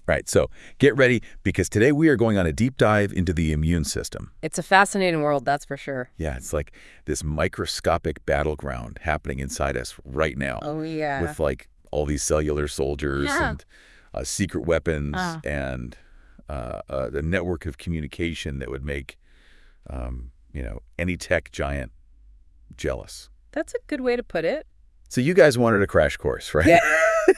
Right, so get ready because today we are going on a deep dive into the immune system. It's a fascinating world, that's for sure. Yeah, it's like this microscopic battleground happening inside us right now. Oh, yeah. With like all these cellular soldiers Yeah. and secret weapons Ah. and the network of communication that would make, any tech giant jealous. That's a good way to put it. So you guys wanted a crash course, right? Yeah.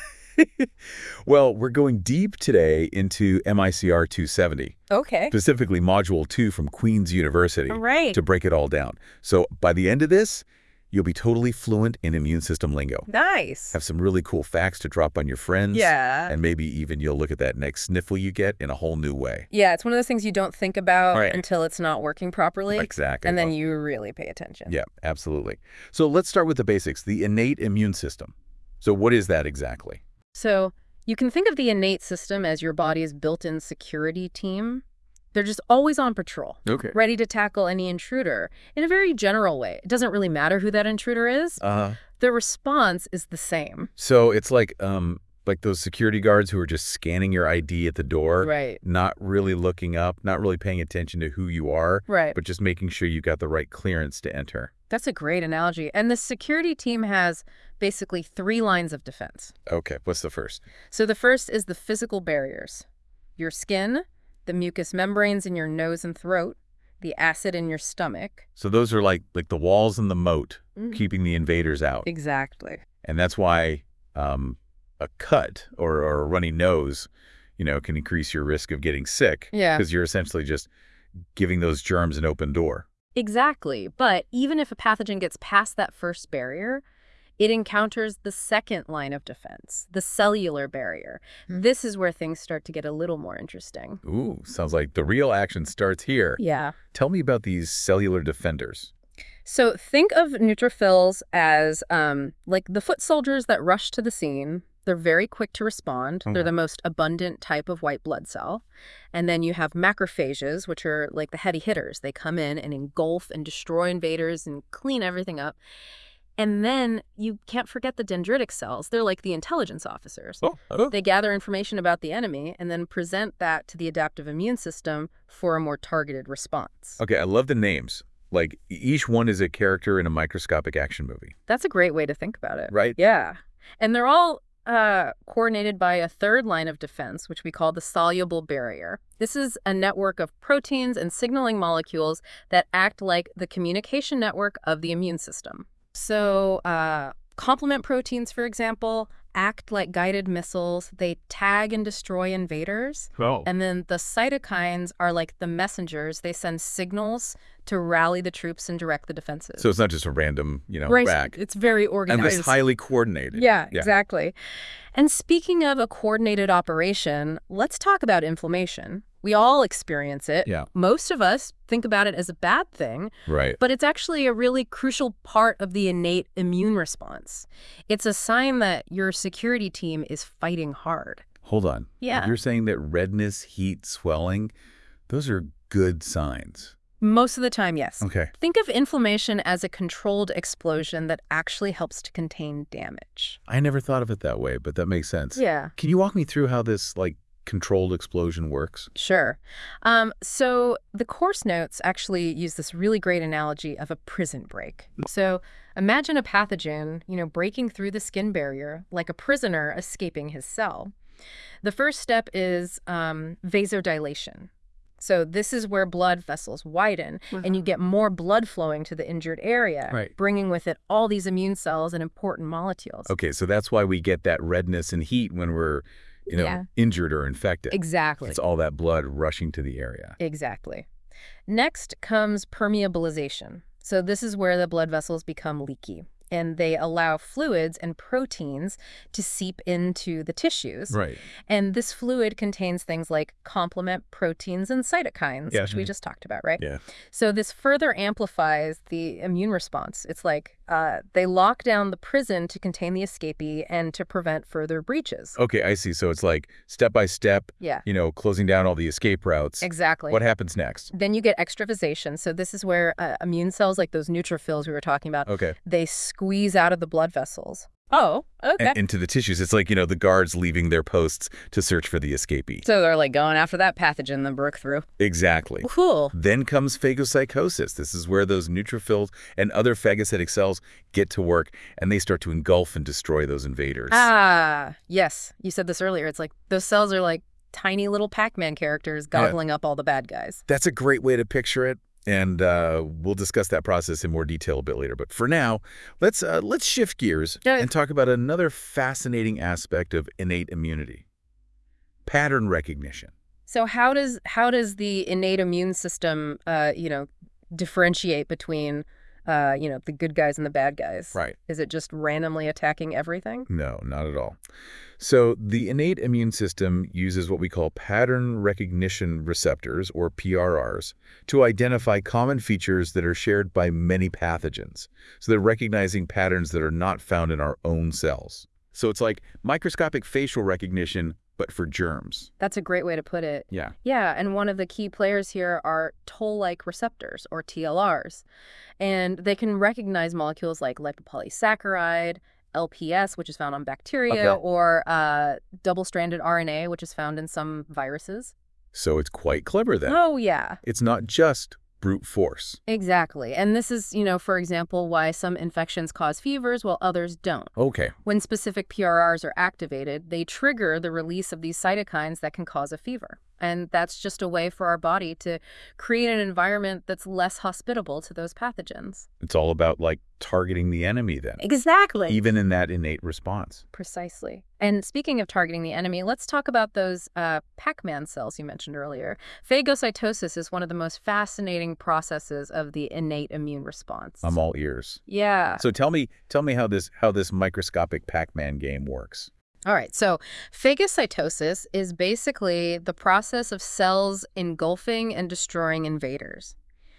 Well, we're going deep today into MICR 270, Okay. specifically Module 2 from Queen's University, All right. to break it all down. So by the end of this, you'll be totally fluent in immune system lingo. Nice. Have some really cool facts to drop on your friends. Yeah. And maybe even you'll look at that next sniffle you get in a whole new way. Yeah, it's one of those things you don't think about Right. until it's not working properly. Exactly. And then you really pay attention. Yeah, absolutely. So let's start with the basics, the innate immune system. So what is that exactly? So you can think of the innate system as your body's built-in security team. They're just always on patrol, Okay. ready to tackle any intruder in a very general way. It doesn't really matter who that intruder is. The response is the same. So it's like those security guards who are just scanning your ID at the door, Right. not really looking up, not really paying attention to who you are, Right. but just making sure you got the right clearance to enter. That's a great analogy. And the security team has basically 3 lines of defense. Okay, what's the first? So the first is the physical barriers. Your skin, the mucous membranes in your nose and throat, the acid in your stomach. So those are like the walls and the moat, Mm. keeping the invaders out. Exactly. And that's why a cut or a runny nose, can increase your risk of getting sick. Yeah. Because you're essentially just giving those germs an open door. Exactly. But even if a pathogen gets past that first barrier, it encounters the second line of defense, the cellular barrier. This is where things start to get a little more interesting. Ooh, sounds like the real action starts here. Yeah. Tell me about these cellular defenders. So think of neutrophils as like the foot soldiers that rush to the scene. They're very quick to respond. They're Okay. the most abundant type of white blood cell. And then you have macrophages, which are like the heavy hitters. They come in and engulf and destroy invaders and clean everything up. And then you can't forget the dendritic cells. They're like the intelligence officers. Oh. They gather information about the enemy and then present that to the adaptive immune system for a more targeted response. Okay, I love the names. Like each one is a character in a microscopic action movie, That's a great way to think about it. right? Yeah. And they're all coordinated by a third line of defense, which we call the soluble barrier. This is a network of proteins and signaling molecules that act like the communication network of the immune system. So complement proteins, for example, act like guided missiles. They tag and destroy invaders. Oh. And then the cytokines are like the messengers. They send signals to rally the troops and direct the defenses. So it's not just a random, Right. rack. It's very And organized. it's highly coordinated. Yeah, exactly. And speaking of a coordinated operation, let's talk about inflammation. We all experience it. Yeah. Most of us think about it as a bad thing, Right. but it's actually a really crucial part of the innate immune response. It's a sign that your security team is fighting hard. Hold on. Yeah. You're saying that redness, heat, swelling, those are good signs. Most of the time, yes. Okay. Think of inflammation as a controlled explosion that actually helps to contain damage. I never thought of it that way, but that makes sense. Yeah. Can you walk me through how this, controlled explosion works? Sure. So the course notes actually use this really great analogy of a prison break. So imagine a pathogen, breaking through the skin barrier like a prisoner escaping his cell. The first step is vasodilation. So this is where blood vessels widen and you get more blood flowing to the injured area, Right. bringing with it all these immune cells and important molecules. Okay, so that's why we get that redness and heat when we're, Yeah. injured or infected. Exactly. It's all that blood rushing to the area. Exactly. Next comes permeabilization. So this is where the blood vessels become leaky and they allow fluids and proteins to seep into the tissues. Right. And this fluid contains things like complement proteins and cytokines, Yeah. which we just talked about, right? Yeah. So this further amplifies the immune response. It's like they lock down the prison to contain the escapee and to prevent further breaches. Okay, I see. So it's like step by step, Yeah, closing down all the escape routes. exactly. What happens next? Then you get extravasation. So this is where immune cells, like those neutrophils we were talking about, Okay. they squeeze out of the blood vessels. Oh, okay. into the tissues. It's like, the guards leaving their posts to search for the escapee. So they're like going after that pathogen that broke through. Exactly. Cool. Then comes phagocytosis. This is where those neutrophils and other phagocytic cells get to work, and they start to engulf and destroy those invaders. Ah, yes. You said this earlier. It's like those cells are like tiny little Pac-Man characters gobbling up all the bad guys. That's a great way to picture it. And we'll discuss that process in more detail a bit later. But for now, let's shift gears and talk about another fascinating aspect of innate immunity: pattern recognition. So how does the innate immune system, differentiate between, the good guys and the bad guys? Right. Is it just randomly attacking everything? No, not at all. So the innate immune system uses what we call pattern recognition receptors, or PRRs, to identify common features that are shared by many pathogens. So they're recognizing patterns that are not found in our own cells. So it's like microscopic facial recognition, but for germs. That's a great way to put it. Yeah. Yeah, and one of the key players here are toll-like receptors, or TLRs. And they can recognize molecules like lipopolysaccharide, LPS, which is found on bacteria, or double-stranded RNA, which is found in some viruses. So it's quite clever then. Oh, yeah. It's not just brute force. Exactly. And this is, for example, why some infections cause fevers while others don't. Okay. When specific PRRs are activated, they trigger the release of these cytokines that can cause a fever. And that's just a way for our body to create an environment that's less hospitable to those pathogens. It's all about, targeting the enemy then. Exactly. Even in that innate response. Precisely. And speaking of targeting the enemy, let's talk about those Pac-Man cells you mentioned earlier. Phagocytosis is one of the most fascinating processes of the innate immune response. I'm all ears. Yeah. So tell me how this microscopic Pac-Man game works. All right, so phagocytosis is basically the process of cells engulfing and destroying invaders.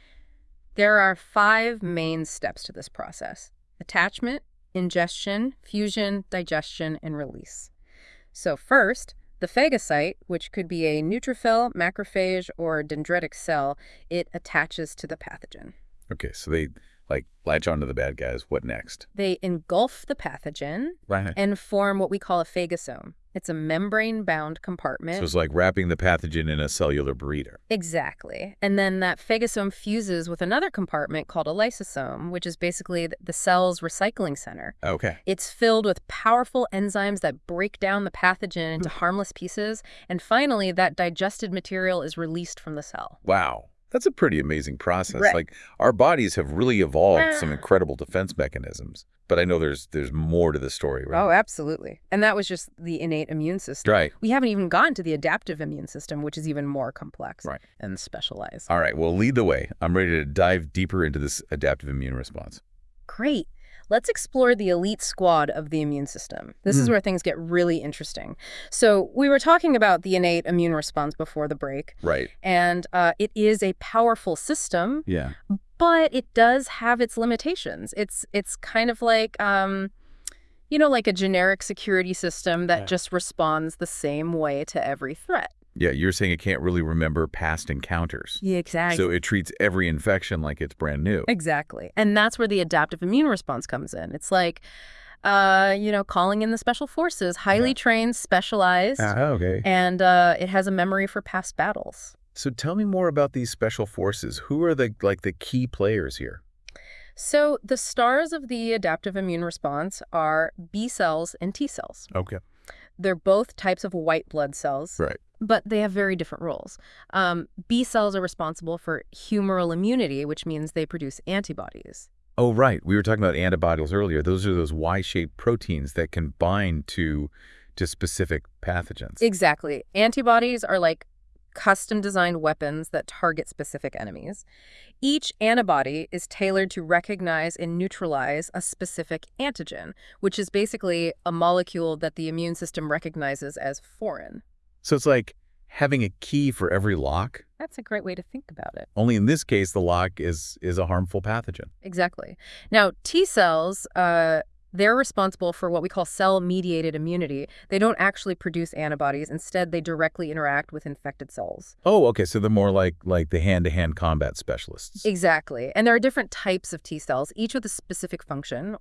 There are 5 main steps to this process: attachment, ingestion, fusion, digestion, and release. So first, the phagocyte, which could be a neutrophil, macrophage, or dendritic cell, it attaches to the pathogen. Okay, so they latch onto the bad guys. What next? They engulf the pathogen and form what we call a phagosome. It's a membrane-bound compartment. So it's like wrapping the pathogen in a cellular burrito. Exactly. And then that phagosome fuses with another compartment called a lysosome, which is basically the cell's recycling center. Okay. It's filled with powerful enzymes that break down the pathogen into harmless pieces. And finally, that digested material is released from the cell. Wow. That's a pretty amazing process. Right. Our bodies have really evolved some incredible defense mechanisms. But I know there's more to the story, right? Oh, absolutely. And that was just the innate immune system. Right. We haven't even gotten to the adaptive immune system, which is even more complex and specialized. All right, well, lead the way. I'm ready to dive deeper into this adaptive immune response. Great. Let's explore the elite squad of the immune system. This is where things get really interesting. So we were talking about the innate immune response before the break. Right. And it is a powerful system. Yeah. But it does have its limitations. It's kind of like, like a generic security system that just responds the same way to every threat. Yeah, you're saying it can't really remember past encounters. Yeah, exactly. So it treats every infection like it's brand new. Exactly. And that's where the adaptive immune response comes in. It's like, calling in the special forces, highly trained, specialized. Okay. And it has a memory for past battles. So tell me more about these special forces. Who are the key players here? So the stars of the adaptive immune response are B cells and T cells. Okay. They're both types of white blood cells. Right. But they have very different roles. B cells are responsible for humoral immunity, which means they produce antibodies. Oh, right. We were talking about antibodies earlier. Those are those Y-shaped proteins that can bind to specific pathogens. Exactly. Antibodies are like custom-designed weapons that target specific enemies. Each antibody is tailored to recognize and neutralize a specific antigen, which is basically a molecule that the immune system recognizes as foreign. So it's like having a key for every lock? That's a great way to think about it. Only in this case, the lock is a harmful pathogen. Exactly. Now, T cells, they're responsible for what we call cell-mediated immunity. They don't actually produce antibodies. Instead, they directly interact with infected cells. Oh, okay. So they're more like the hand-to-hand combat specialists. Exactly. And there are different types of T cells, each with a specific function.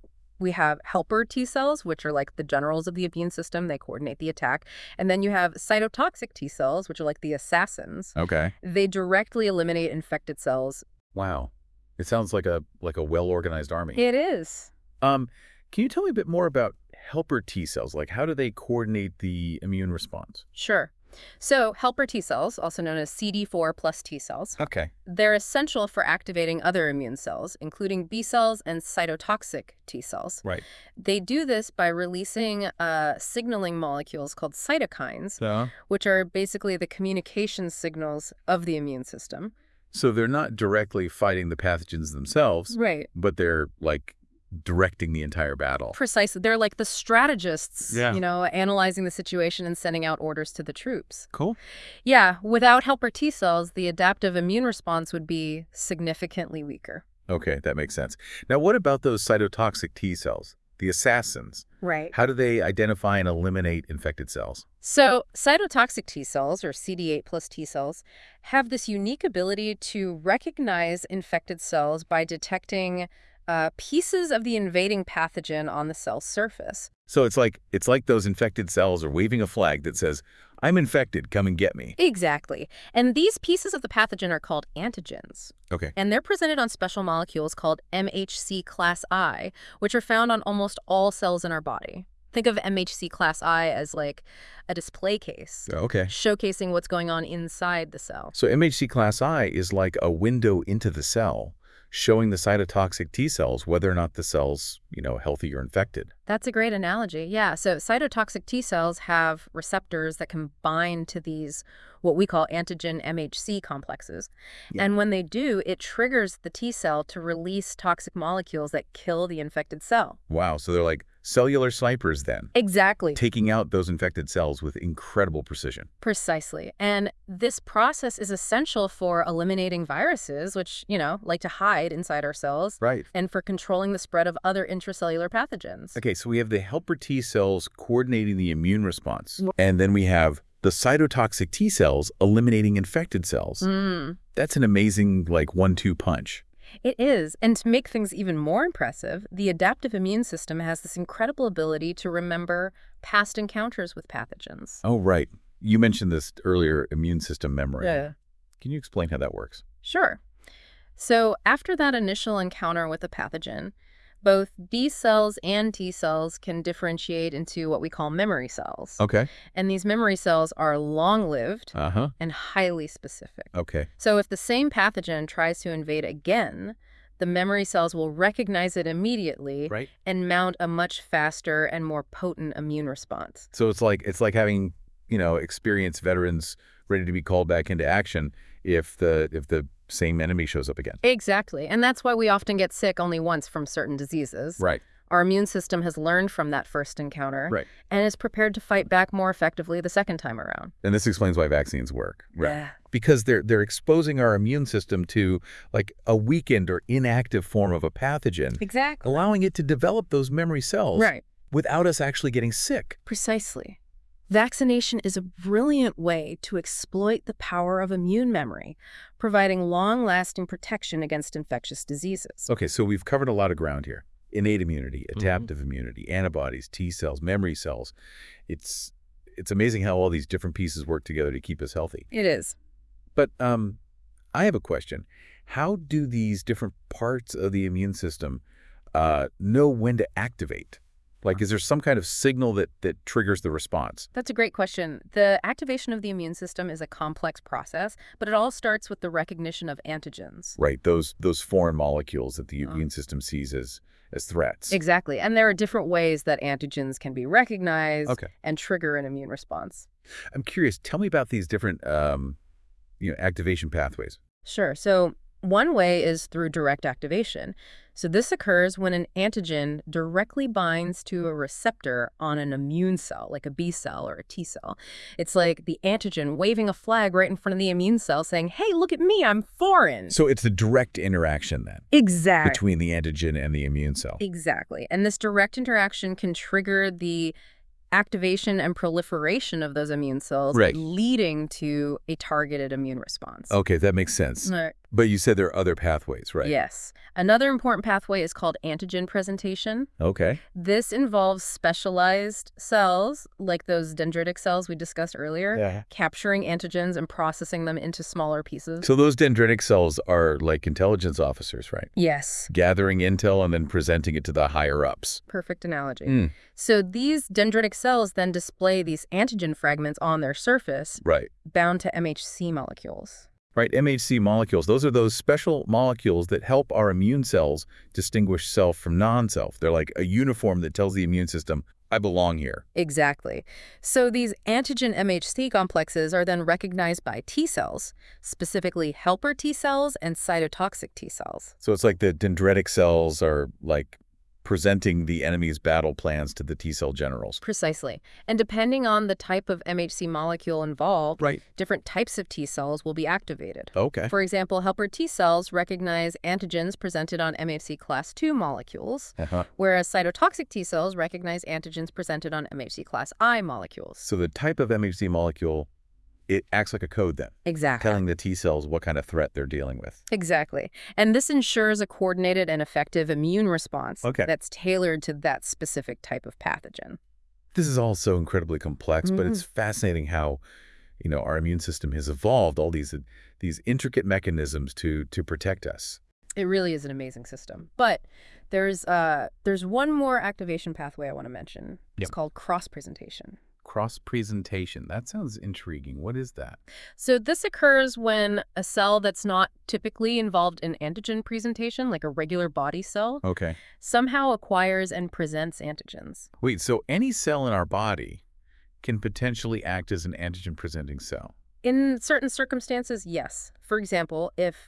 We have helper T cells, which are like the generals of the immune system. They coordinate the attack. And then you have cytotoxic T cells, which are like the assassins. Okay. They directly eliminate infected cells. Wow. It sounds like a well-organized army. It is. Can you tell me a bit more about helper T cells? Like, how do they coordinate the immune response? Sure. So helper T cells, also known as CD4 plus T cells, Okay. they're essential for activating other immune cells, including B cells and cytotoxic T cells. Right. They do this by releasing signaling molecules called cytokines, So which are basically the communication signals of the immune system. they're not directly fighting the pathogens themselves, Right. but they're like directing the entire battle. Precisely. They're like the strategists, Yeah. analyzing the situation and sending out orders to the troops. Cool. Yeah, without helper T cells, the adaptive immune response would be significantly weaker. Okay, that makes sense. Now, what about those cytotoxic T cells, the assassins? Right. How do they identify and eliminate infected cells? So cytotoxic T cells, or CD8 plus T cells, have this unique ability to recognize infected cells by detecting pieces of the invading pathogen on the cell surface. So it's like those infected cells are waving a flag that says, "I'm infected, come and get me." Exactly. And these pieces of the pathogen are called antigens. Okay. And they're presented on special molecules called MHC class I, which are found on almost all cells in our body. Think of MHC class I as like a display case, Okay. showcasing what's going on inside the cell. So MHC class I is like a window into the cell, showing the cytotoxic T cells whether or not the cell's, healthy or infected. That's a great analogy. Yeah. So cytotoxic T cells have receptors that can bind to these, what we call antigen MHC complexes. Yeah. And when they do, it triggers the T cell to release toxic molecules that kill the infected cell. Wow, so they're like cellular snipers then, Exactly. taking out those infected cells with incredible precision. Precisely. And this process is essential for eliminating viruses, which, like to hide inside our cells, Right. and for controlling the spread of other intracellular pathogens. Okay, so we have the helper T cells coordinating the immune response, and then we have the cytotoxic T cells eliminating infected cells. That's an amazing, 1-2 punch. It is. And to make things even more impressive, the adaptive immune system has this incredible ability to remember past encounters with pathogens. Oh, right. You mentioned this earlier, immune system memory. Yeah. Can you explain how that works? Sure. So after that initial encounter with a pathogen, both B cells and T cells can differentiate into what we call memory cells. Okay. And these memory cells are long-lived Uh-huh. and highly specific. Okay. So if the same pathogen tries to invade again, the memory cells will recognize it immediately Right. and mount a much faster and more potent immune response. So it's like having, experienced veterans ready to be called back into action if the same enemy shows up again. Exactly. And that's why we often get sick only once from certain diseases. Right. Our immune system has learned from that first encounter Right. and is prepared to fight back more effectively the second time around. And this explains why vaccines work. Yeah. Because they're exposing our immune system to like a weakened or inactive form of a pathogen, Exactly. allowing it to develop those memory cells Right. without us actually getting sick. Precisely. Vaccination is a brilliant way to exploit the power of immune memory, providing long-lasting protection against infectious diseases. Okay, so we've covered a lot of ground here. Innate immunity, adaptive immunity, antibodies, T cells, memory cells. It's amazing how all these different pieces work together to keep us healthy. It is. But I have a question. How do these different parts of the immune system know when to activate? Like, is there some kind of signal that triggers the response? That's a great question. The activation of the immune system is a complex process, but it all starts with the recognition of antigens. Right, those foreign molecules that the immune system sees as threats. Exactly. And there are different ways that antigens can be recognized Okay. and trigger an immune response. I'm curious, tell me about these different activation pathways. Sure. So one way is through direct activation. So this occurs when an antigen directly binds to a receptor on an immune cell, like a B cell or a T cell. It's like the antigen waving a flag right in front of the immune cell saying, hey, look at me, I'm foreign. So it's the direct interaction then Exactly. between the antigen and the immune cell. Exactly. And this direct interaction can trigger the activation and proliferation of those immune cells, Right. leading to a targeted immune response. Okay, that makes sense. Right. But you said there are other pathways, right? Yes. Another important pathway is called antigen presentation. Okay. This involves specialized cells, like those dendritic cells we discussed earlier, Yeah. capturing antigens and processing them into smaller pieces. So those dendritic cells are like intelligence officers, right? Yes, Gathering intel and then presenting it to the higher-ups. perfect analogy. Mm. So these dendritic cells then display these antigen fragments on their surface, Right. bound to MHC molecules. Right, MHC molecules, those are those special molecules that help our immune cells distinguish self from non-self. They're like a uniform that tells the immune system, I belong here. Exactly. So these antigen MHC complexes are then recognized by T cells, specifically helper T cells and cytotoxic T cells. So it's like the dendritic cells are like presenting the enemy's battle plans to the T-cell generals. Precisely. And depending on the type of MHC molecule involved, Right. different types of T cells will be activated. Okay. For example, helper T cells recognize antigens presented on MHC class II molecules, Uh-huh. whereas cytotoxic T cells recognize antigens presented on MHC class I molecules. So the type of MHC molecule, it acts like a code then, Exactly. telling the T-cells what kind of threat they're dealing with. Exactly. And this ensures a coordinated and effective immune response Okay. that's tailored to that specific type of pathogen. This is all so incredibly complex, but it's fascinating how, our immune system has evolved all these intricate mechanisms to protect us. It really is an amazing system. But there's one more activation pathway I want to mention. It's Yep. called cross-presentation. Cross-presentation. That sounds intriguing. What is that? So this occurs when a cell that's not typically involved in antigen presentation, like a regular body cell, Okay. somehow acquires and presents antigens. Wait, so any cell in our body can potentially act as an antigen-presenting cell? In certain circumstances, yes. For example, if,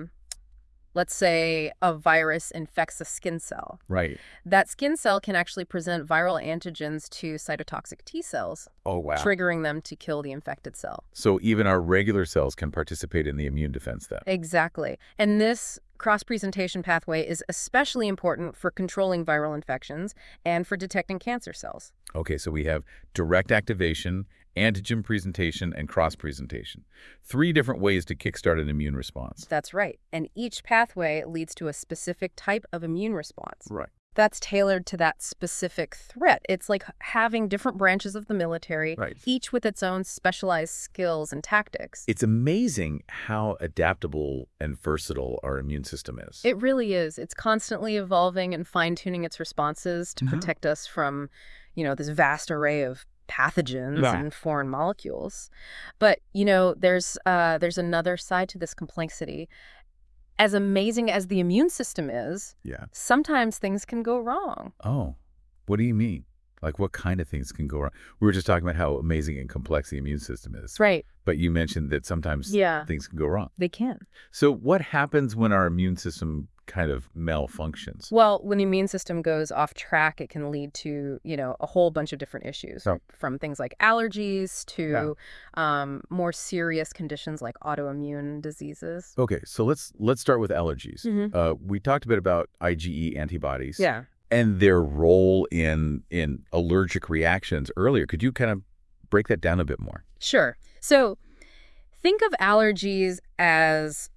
let's say, a virus infects a skin cell, Right. that skin cell can actually present viral antigens to cytotoxic T cells, Oh, wow. triggering them to kill the infected cell. So even our regular cells can participate in the immune defense then? Exactly. And this cross-presentation pathway is especially important for controlling viral infections and for detecting cancer cells. Okay, so we have direct activation, antigen presentation, and cross-presentation. 3 different ways to kickstart an immune response. That's right. And each pathway leads to a specific type of immune response Right. that's tailored to that specific threat. It's like having different branches of the military, Right. each with its own specialized skills and tactics. It's amazing how adaptable and versatile our immune system is. It really is. It's constantly evolving and fine-tuning its responses to Mhm. protect us from, this vast array of pathogens Right. and foreign molecules. But, there's another side to this complexity. As amazing as the immune system is, Yeah. sometimes things can go wrong. Oh, what do you mean? Like what kind of things can go wrong? We were just talking about how amazing and complex the immune system is. Right. But you mentioned that sometimes Yeah. things can go wrong. They can. So what happens when our immune system kind of malfunctions? Well, when the immune system goes off track, it can lead to, a whole bunch of different issues, Oh. from things like allergies to more serious conditions like autoimmune diseases. Okay, so let's start with allergies. Mhm. We talked a bit about IgE antibodies. Yeah. And their role in allergic reactions earlier. Could you kind of break that down a bit more? Sure. So think of allergies as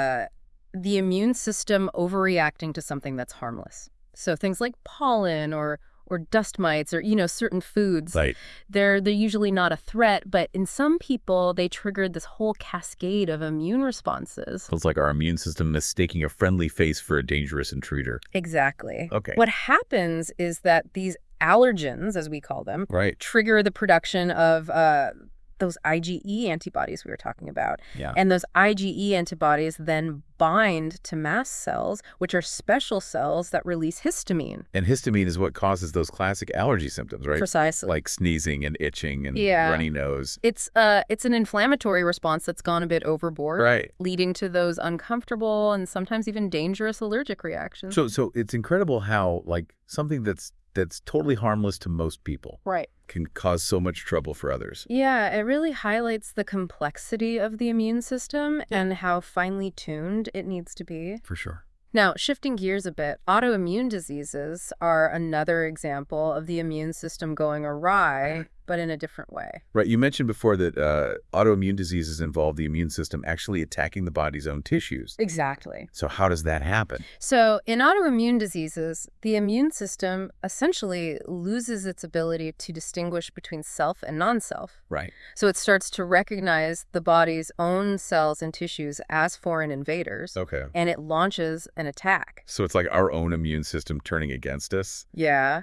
the immune system overreacting to something that's harmless. So things like pollen or dust mites or, certain foods. Right. They're usually not a threat, but in some people, they triggered this whole cascade of immune responses. So it's like our immune system mistaking a friendly face for a dangerous intruder. Exactly. Okay. What happens is that these allergens, as we call them, Right. trigger the production of those IgE antibodies we were talking about. Yeah. And those IgE antibodies then bind to mast cells, which are special cells that release histamine. And histamine is what causes those classic allergy symptoms, right? Precisely. Like sneezing and itching and Yeah. runny nose. It's an inflammatory response that's gone a bit overboard, Right. leading to those uncomfortable and sometimes even dangerous allergic reactions. So it's incredible how like something that's totally harmless to most people Right. can cause so much trouble for others. Yeah, it really highlights the complexity of the immune system and how finely tuned it needs to be. For sure. Now, shifting gears a bit, autoimmune diseases are another example of the immune system going awry but in a different way. Right. You mentioned before that autoimmune diseases involve the immune system actually attacking the body's own tissues. Exactly. So how does that happen? So in autoimmune diseases, the immune system essentially loses its ability to distinguish between self and non-self. Right. So it starts to recognize the body's own cells and tissues as foreign invaders, Okay. and it launches an attack. So it's like our own immune system turning against us. Yeah,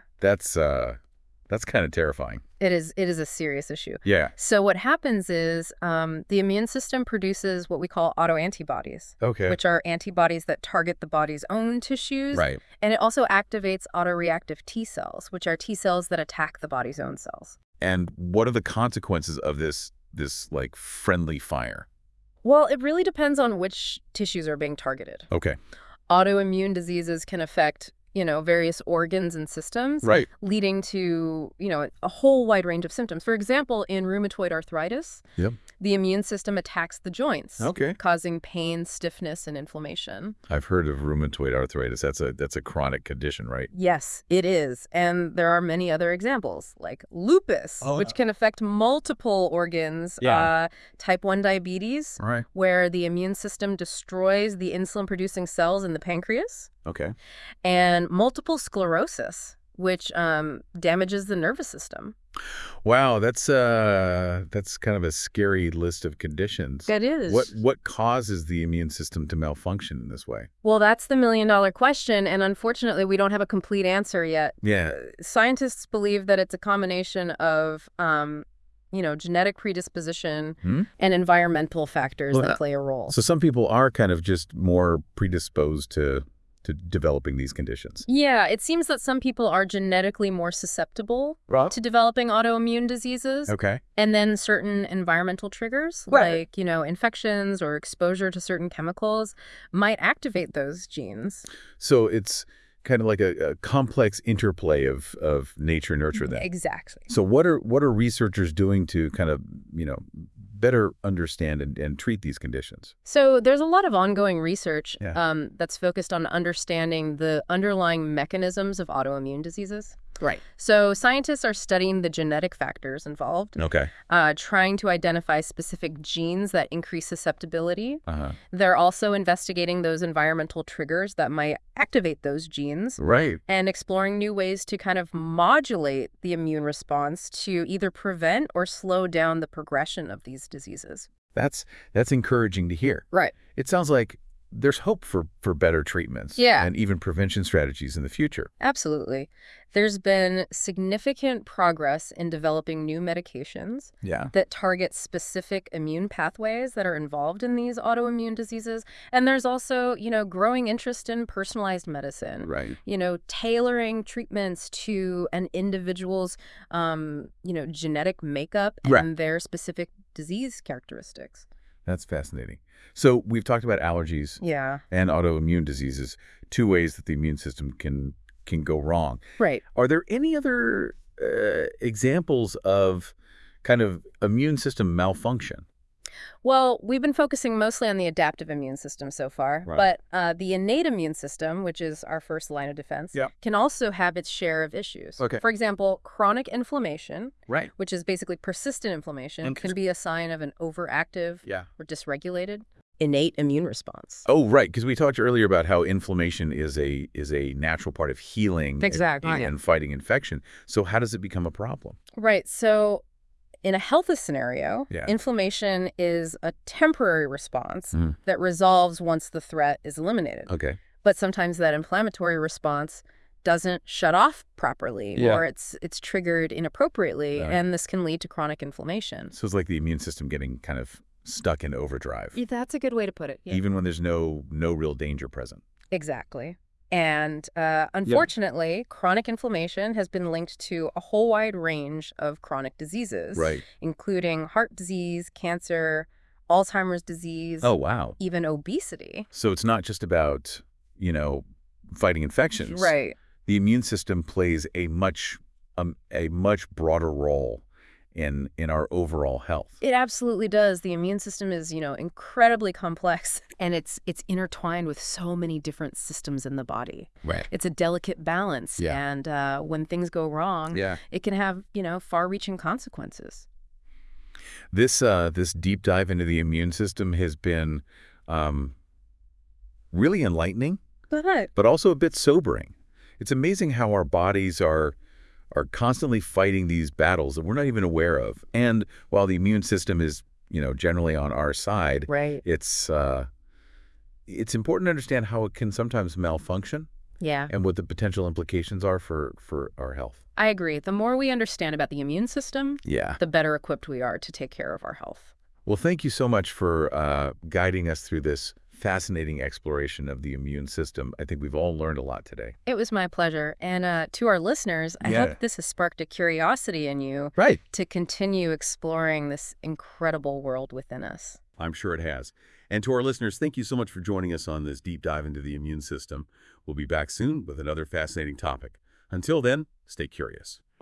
That's kind of terrifying. it is a serious issue. Yeah. So what happens is the immune system produces what we call autoantibodies, Okay. which are antibodies that target the body's own tissues. Right. And it also activates autoreactive T cells, which are T cells that attack the body's own cells. And what are the consequences of this like friendly fire? Well, it really depends on which tissues are being targeted. Okay. Autoimmune diseases can affect, various organs and systems, Right. leading to, a whole wide range of symptoms. For example, in rheumatoid arthritis, Yep. the immune system attacks the joints, Okay. causing pain, stiffness, and inflammation. I've heard of rheumatoid arthritis. That's a chronic condition, right? Yes, it is. And there are many other examples, like lupus, which can affect multiple organs, Yeah. type 1 diabetes, All right. where the immune system destroys the insulin-producing cells in the pancreas, Okay. and multiple sclerosis, which damages the nervous system. Wow, that's kind of a scary list of conditions. That is. What causes the immune system to malfunction in this way? Well, that's the million-dollar question, and unfortunately, we don't have a complete answer yet. Yeah. Scientists believe that it's a combination of genetic predisposition and environmental factors that play a role. So some people are kind of just more predisposed to developing these conditions. Yeah, it seems that some people are genetically more susceptible to developing autoimmune diseases. Okay. And then certain environmental triggers, Right. like, infections or exposure to certain chemicals might activate those genes. So it's kind of like a complex interplay of nature and nurture then. Exactly. So what are researchers doing to kind of, better understand and treat these conditions? So there's a lot of ongoing research Yeah. that's focused on understanding the underlying mechanisms of autoimmune diseases. Right. So scientists are studying the genetic factors involved, Okay. trying to identify specific genes that increase susceptibility. Uh-huh. They're also investigating those environmental triggers that might activate those genes Right. and exploring new ways to kind of modulate the immune response to either prevent or slow down the progression of these diseases. That's encouraging to hear. Right. It sounds like there's hope for better treatments and even prevention strategies in the future. Absolutely. There's been significant progress in developing new medications Yeah. that target specific immune pathways that are involved in these autoimmune diseases. And there's also, growing interest in personalized medicine. Right. Tailoring treatments to an individual's, genetic makeup and Right. their specific disease characteristics. That's fascinating. So we've talked about allergies Yeah. and autoimmune diseases, two ways that the immune system can go wrong. Right. Are there any other examples of kind of immune system malfunction? Well, we've been focusing mostly on the adaptive immune system so far, Right. but the innate immune system, which is our first line of defense, Yeah. can also have its share of issues. Okay. For example, chronic inflammation, Right. which is basically persistent inflammation, And can be a sign of an overactive Yeah. or dysregulated innate immune response. Oh, right. Because we talked earlier about how inflammation is a natural part of healing Exactly. and fighting infection. So how does it become a problem? Right. So in a health scenario, Yeah. inflammation is a temporary response Mhm. that resolves once the threat is eliminated. Okay. But sometimes that inflammatory response doesn't shut off properly, Yeah. or it's triggered inappropriately, Right. and this can lead to chronic inflammation. So it's like the immune system getting kind of stuck in overdrive, That's a good way to put it. Yeah. even when there's no real danger present. Exactly. And unfortunately, chronic inflammation has been linked to a whole wide range of chronic diseases, Right. including heart disease, cancer, Alzheimer's disease, Oh, wow. even obesity. So it's not just about, fighting infections. Right. The immune system plays a much broader role in our overall health. It absolutely does. The immune system is, incredibly complex, and it's intertwined with so many different systems in the body. Right. It's a delicate balance, Yeah. and when things go wrong, Yeah. it can have, far-reaching consequences. This deep dive into the immune system has been um, really enlightening, But but also a bit sobering. It's amazing how our bodies are constantly fighting these battles that we're not even aware of. And while the immune system is, generally on our side, right. it's important to understand how it can sometimes malfunction Yeah, and what the potential implications are for our health. I agree. The more we understand about the immune system, Yeah. the better equipped we are to take care of our health. Well, thank you so much for guiding us through this fascinating exploration of the immune system. I think we've all learned a lot today. It was my pleasure. And to our listeners, I Yeah. hope this has sparked a curiosity in you Right. to continue exploring this incredible world within us. I'm sure it has. And to our listeners, thank you so much for joining us on this deep dive into the immune system. We'll be back soon with another fascinating topic. Until then, stay curious.